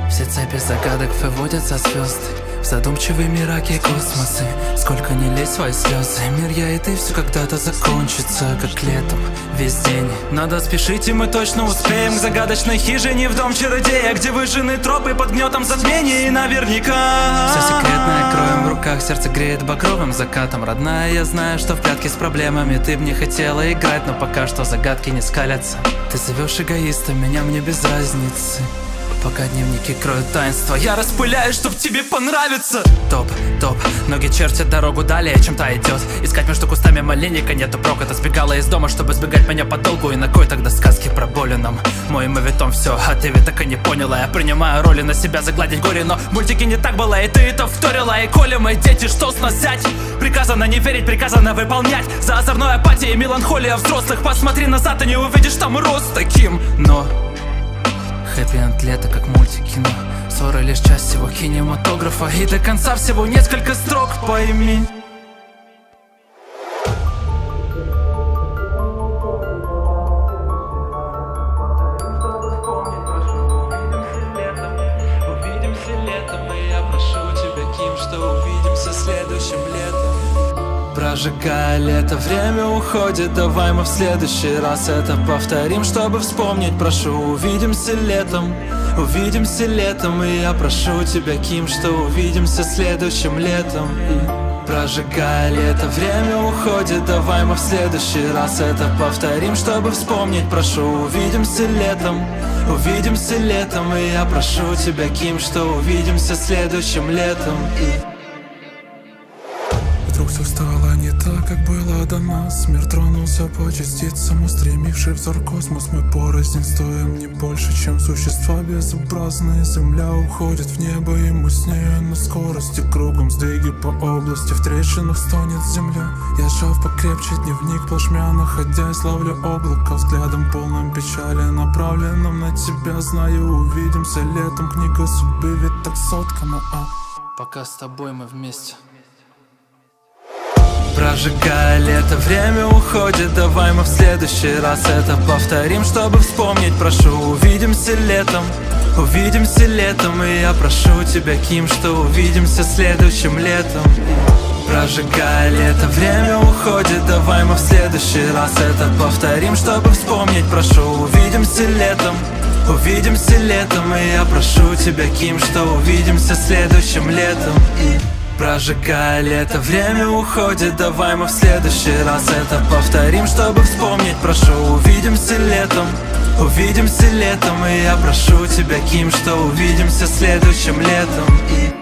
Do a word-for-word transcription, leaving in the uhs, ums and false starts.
Все цепи загадок выводят за звезды, в задумчивые мираки космосы. Сколько не лезь в свои слезы, мир я и ты все когда-то закончится, как летом весь день. Надо спешить, и мы точно успеем к загадочной хижине в дом чародея, где выжжены тропы под гнетом затмений. И наверняка все секретное кроем в руках, сердце греет багровым закатом. Родная, я знаю, что в прятки с проблемами ты б не хотела играть, но пока что загадки не скалятся. Ты зовешь эгоиста, меня мне без разницы. Пока дневники кроют таинство, я распыляюсь, чтоб тебе понравиться. Топ, топ, ноги чертят дорогу далее, чем та идет. Искать между кустами малинника нету прока. Ты сбегала из дома, чтобы избегать меня подолгу. И на кой тогда сказки про боли нам? Мой мовитон все, а ты ведь так и не поняла. Я принимаю роли на себя загладить горе, но в мультике не так было, и ты это вторила. И коли мы дети, что с нас взять? Приказано не верить, приказано выполнять. За озорной апатией меланхолия взрослых. Посмотри назад, и не увидишь там рост таким. Но хэппи-энд лето, как мультикино. Ссоры лишь часть всего кинематографа, и до конца всего несколько строк, пойми. Увидимся летом, и я прошу тебя, Ким, что увидимся следующим летом. Прожигая лето, время уходит, давай мы в следующий раз это повторим, чтобы вспомнить, прошу. Увидимся летом, увидимся летом, и я прошу тебя, Ким, что увидимся следующим летом. И прожигая лето, время уходит, давай мы в следующий раз это повторим, чтобы вспомнить, прошу. Увидимся летом, увидимся летом, и я прошу тебя, Ким, что увидимся следующим летом. И вдруг все стало не так, как было до нас. Мир тронулся по частицам, устремивший взор космос. Мы порознь стоим не больше, чем существа безобразные. Земля уходит в небо, и мы с ней на скорости. Кругом сдвиги по области, в трещинах стонет земля. Я сжав покрепче дневник плашмя, находясь, ловлю облако взглядом полным печали, направленным на тебя. Знаю, увидимся летом, книга судьбы ведь так соткана, а пока с тобой мы вместе. Прожигая лето, время уходит, давай мы в следующий раз это повторим, чтобы вспомнить, прошу. Увидимся летом, увидимся летом, и я прошу тебя, Ким, что увидимся следующим летом. Прожигая лето, время уходит, давай мы в следующий раз это повторим, чтобы вспомнить, прошу. Увидимся летом, увидимся летом, и я прошу тебя, Ким, что увидимся следующим летом. И прожигая лето, время уходит, давай мы в следующий раз это повторим, чтобы вспомнить, прошу. Увидимся летом, увидимся летом, и я прошу тебя, Ким, что увидимся следующим летом. И